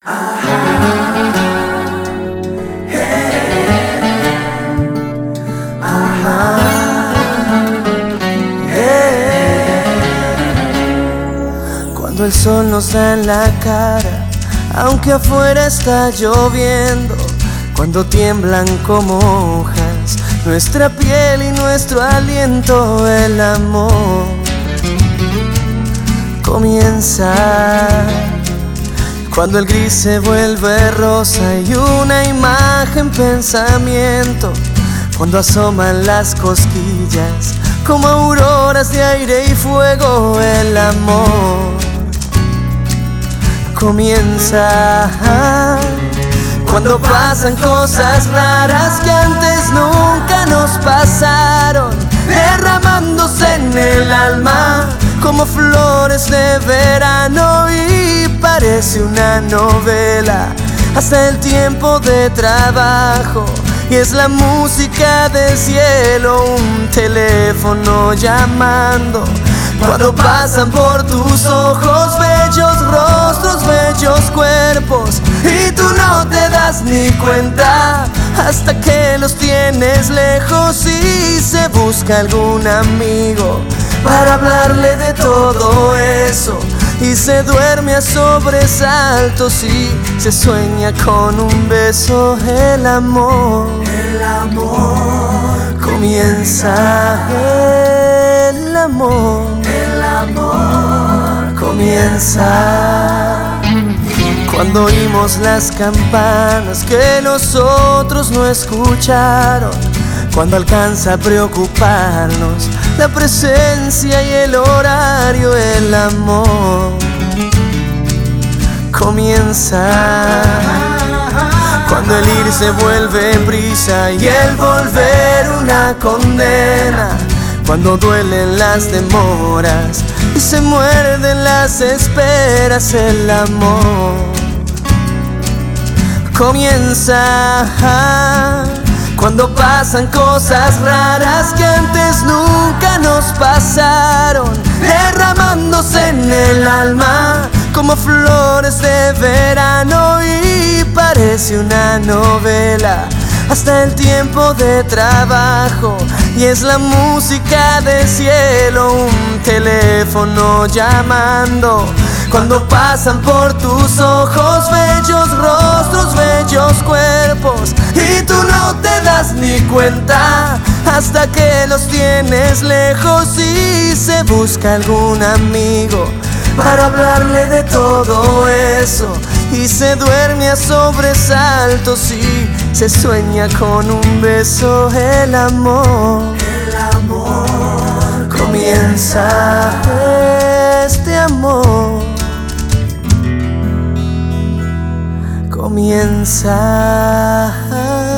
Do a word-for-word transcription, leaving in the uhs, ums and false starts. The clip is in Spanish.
Cuando el sol nos da en la cara, aunque afuera está lloviendo, cuando tiemblan como hojas nuestra piel y nuestro aliento, el amor comienza. Cuando el gris se vuelve rosa y una imagen pensamiento, cuando asoman las cosquillas como auroras de aire y fuego, el amor comienza. Cuando pasan cosas raras que antes nunca nos pasaron, derramándose en el alma como flores de verano, y parece una novela hasta el tiempo de trabajo, y es la música del cielo, un teléfono llamando. Cuando pasan por tus ojos bellos rostros, bellos cuerpos, y tú no te das ni cuenta hasta que los tienes lejos y se busca algún amigo para hablarle de todo eso, y se duerme a sobresaltos y se sueña con un beso. El amor, el amor comienza. El amor, el amor comienza. Cuando oímos las campanas que los otros no escucharon, cuando alcanza a preocuparnos la presencia y el horario, el amor comienza. Cuando el ir se vuelve brisa y el volver una condena, cuando duelen las demoras y se muerden las esperas, el amor comienza. Cuando pasan cosas raras que antes nunca nos pasaron, derramándose en el alma como flores de verano, y parece una novela hasta el tiempo de trabajo, y es la música del cielo, un teléfono llamando. Cuando pasan por tus ojos bellos rostros, bellos cuerpos, y tú no te das ni cuenta hasta que los tienes lejos y se busca algún amigo para hablarle de todo eso, y se duerme a sobresaltos y se sueña con un beso. El amor, el amor comienza. Este amor comienza.